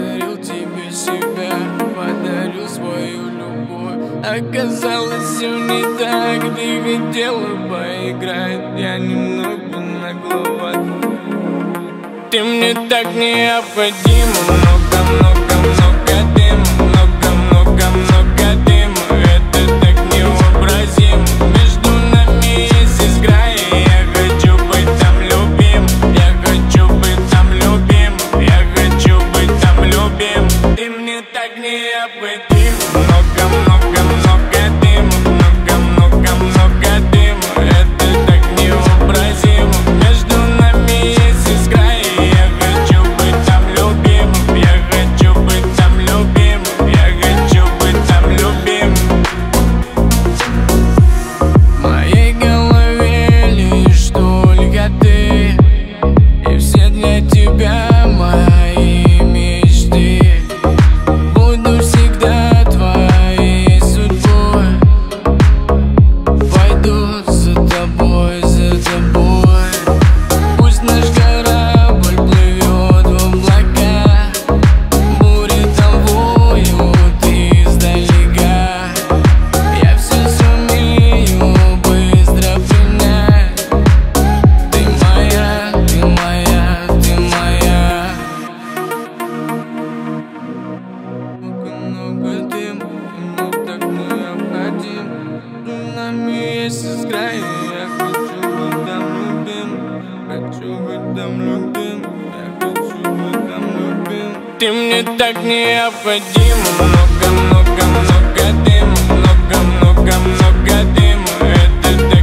подарил тебе себя, подарил свою любовь. Оказалось, все не так, ты хотела поиграть, я немного нагловат. Ты мне так необходима, много-много-много дыма, много-много-много дыма. Это так невообразимо, между нами есть искра, и я хочу быть там любим. Я хочу быть там любим, я хочу быть там любим. Ты мне так необходима, много-много-много дыма, много-много-много дыма. Это так невообразимо, между нами есть искра, и я хочу быть там любим. Я хочу быть там любим, я хочу быть там любим. В моей голове лишь только ты, и все для тебя мои мечты. Буду всегда твоей судьбой, пойду за тобой, за тобой. Пусть наш корабль плывет в облака, бури там воют издалека. Я все сумею быстро принять. Ты моя, ты моя, ты моя. Много дыма, мне так необходим. Между нами есть искра, и я хочу быть там любим. Хочу быть там любим, я хочу быть там любим. Ты мне так необходима, много-много-много дыма, много-много-много дыма. Это